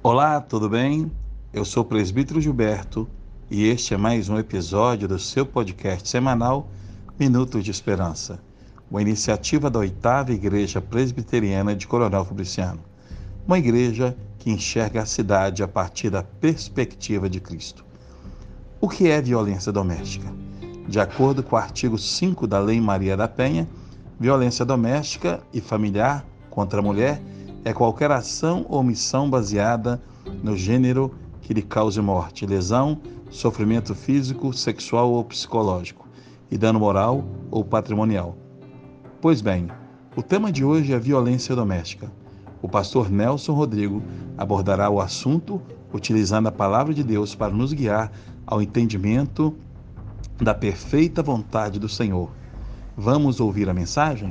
Olá, tudo bem? Eu sou o presbítero Gilberto e este é mais um episódio do seu podcast semanal Minutos de Esperança, uma iniciativa da 8ª Igreja Presbiteriana de Coronel Fabriciano, uma igreja que enxerga a cidade a partir da perspectiva de Cristo. O que é violência doméstica? De acordo com o artigo 5 da Lei Maria da Penha, violência doméstica e familiar contra a mulher é qualquer ação ou omissão baseada no gênero que lhe cause morte, lesão, sofrimento físico, sexual ou psicológico e dano moral ou patrimonial. Pois bem, o tema de hoje é violência doméstica. O pastor Nelson Rodrigo abordará o assunto utilizando a palavra de Deus para nos guiar ao entendimento da perfeita vontade do Senhor. Vamos ouvir a mensagem?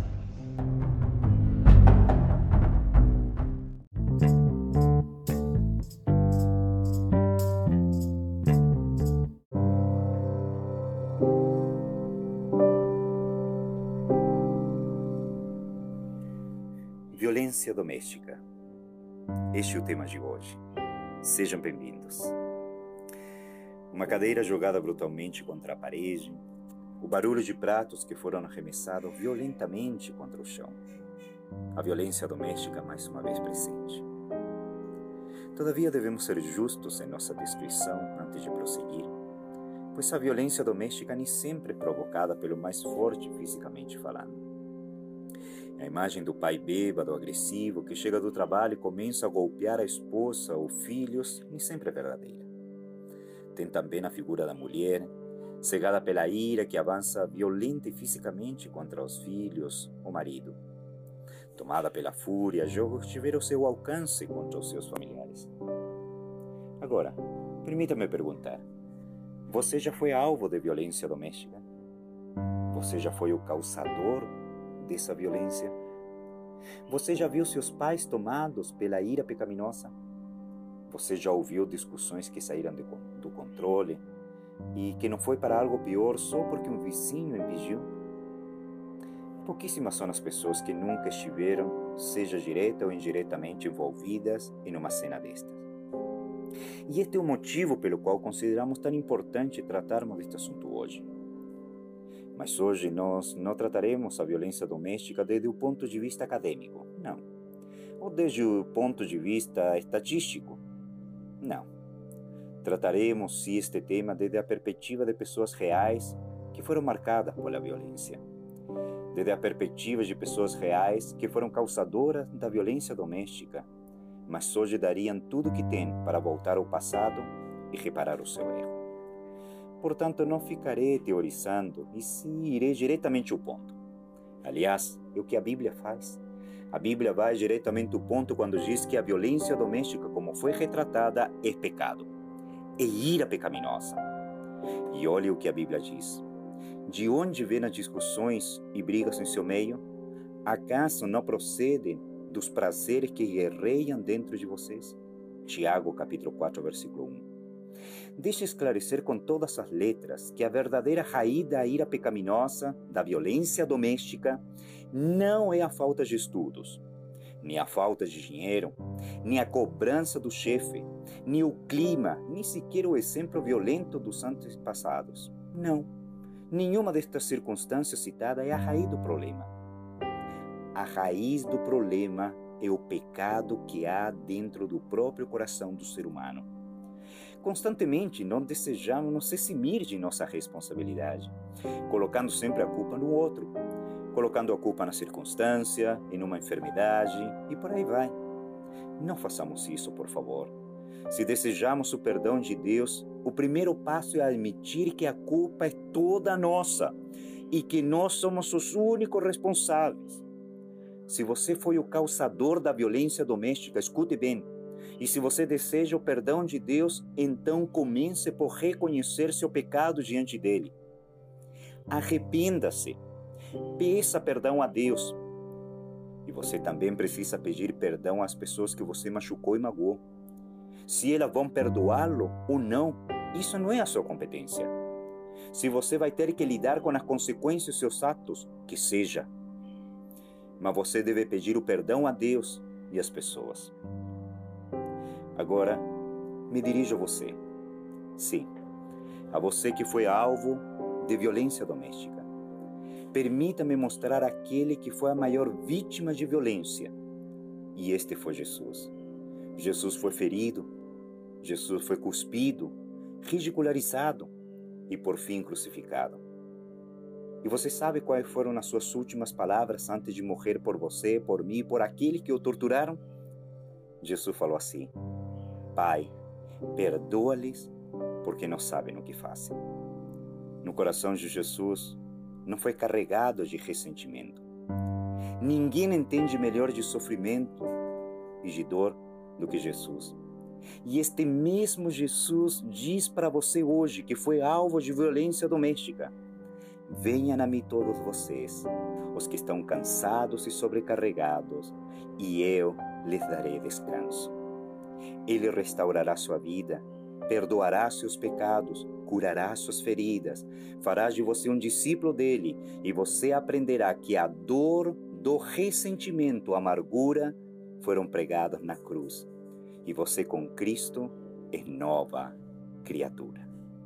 Violência doméstica. Este é o tema de hoje. Sejam bem-vindos. Uma cadeira jogada brutalmente contra a parede, o barulho de pratos que foram arremessados violentamente contra o chão. A violência doméstica mais uma vez presente. Todavia devemos ser justos em nossa descrição antes de prosseguir, pois a violência doméstica nem sempre é provocada pelo mais forte fisicamente falando. A imagem do pai bêbado, agressivo, que chega do trabalho e começa a golpear a esposa ou filhos, nem sempre é verdadeira. Tem também a figura da mulher, cegada pela ira, que avança violenta e fisicamente contra os filhos ou marido. Tomada pela fúria, joga o que tiver ao seu alcance contra os seus familiares. Agora, permita-me perguntar, você já foi alvo de violência doméstica? Você já foi o causador dessa violência? Você já viu seus pais tomados pela ira pecaminosa? Você já ouviu discussões que saíram do controle e que não foi para algo pior só porque um vizinho impediu? Pouquíssimas são as pessoas que nunca estiveram, seja direta ou indiretamente, envolvidas em uma cena destas. E este é o motivo pelo qual consideramos tão importante tratarmos deste assunto hoje. Mas hoje nós não trataremos a violência doméstica desde o ponto de vista acadêmico, não. Ou desde o ponto de vista estatístico, não. Trataremos, sim, este tema desde a perspectiva de pessoas reais que foram marcadas pela violência. Desde a perspectiva de pessoas reais que foram causadoras da violência doméstica, mas hoje dariam tudo o que têm para voltar ao passado e reparar o seu erro. Portanto, não ficarei teorizando e sim irei diretamente ao ponto. Aliás, é o que a Bíblia faz. A Bíblia vai diretamente ao ponto quando diz que a violência doméstica, como foi retratada, é pecado. É ira pecaminosa. E olhe o que a Bíblia diz. De onde vêm as discussões e brigas em seu meio? Acaso não procedem dos prazeres que guerreiam dentro de vocês? Tiago, capítulo 4, versículo 1. Deixa esclarecer com todas as letras que a verdadeira raiz da ira pecaminosa, da violência doméstica, não é a falta de estudos, nem a falta de dinheiro, nem a cobrança do chefe, nem o clima, nem sequer o exemplo violento dos antepassados. Não, nenhuma destas circunstâncias citadas é a raiz do problema. A raiz do problema é o pecado que há dentro do próprio coração do ser humano. Constantemente não desejamos nos eximir de nossa responsabilidade, colocando sempre a culpa no outro, colocando a culpa na circunstância, em uma enfermidade e por aí vai. Não façamos isso, por favor. Se desejamos o perdão de Deus, o primeiro passo é admitir que a culpa é toda nossa e que nós somos os únicos responsáveis. Se você foi o causador da violência doméstica, escute bem. E se você deseja o perdão de Deus, então comece por reconhecer seu pecado diante dele. Arrependa-se. Peça perdão a Deus. E você também precisa pedir perdão às pessoas que você machucou e magoou. Se elas vão perdoá-lo ou não, isso não é a sua competência. Se você vai ter que lidar com as consequências dos seus atos, que seja. Mas você deve pedir o perdão a Deus e às pessoas. Agora, me dirijo a você. Sim, a você que foi alvo de violência doméstica. Permita-me mostrar aquele que foi a maior vítima de violência. E este foi Jesus. Jesus foi ferido, Jesus foi cuspido, ridicularizado e por fim crucificado. E você sabe quais foram as suas últimas palavras antes de morrer por você, por mim, por aquele que o torturaram? Jesus falou assim: Pai, perdoa-lhes, porque não sabem o que fazem. No coração de Jesus não foi carregado de ressentimento. Ninguém entende melhor de sofrimento e de dor do que Jesus. E este mesmo Jesus diz para você hoje, que foi alvo de violência doméstica: venham a mim todos vocês, os que estão cansados e sobrecarregados, e eu lhes darei descanso. Ele restaurará sua vida, perdoará seus pecados, curará suas feridas, fará de você um discípulo dele, e você aprenderá que a dor do ressentimento, a amargura, foram pregadas na cruz. E você com Cristo é nova criatura.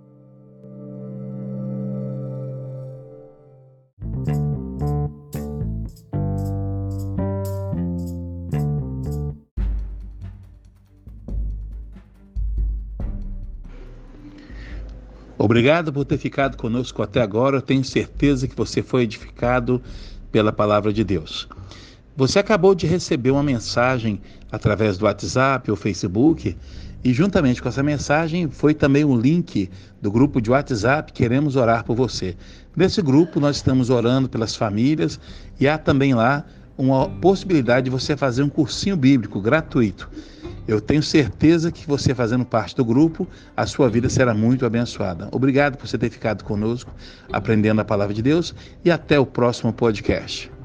Obrigado por ter ficado conosco até agora. Eu tenho certeza que você foi edificado pela palavra de Deus. Você acabou de receber uma mensagem através do WhatsApp ou Facebook, e juntamente com essa mensagem foi também um link do grupo de WhatsApp Queremos Orar por Você. Nesse grupo nós estamos orando pelas famílias, e há também lá uma possibilidade de você fazer um cursinho bíblico gratuito. Eu tenho certeza que você fazendo parte do grupo, a sua vida será muito abençoada. Obrigado por você ter ficado conosco, aprendendo a palavra de Deus, e até o próximo podcast.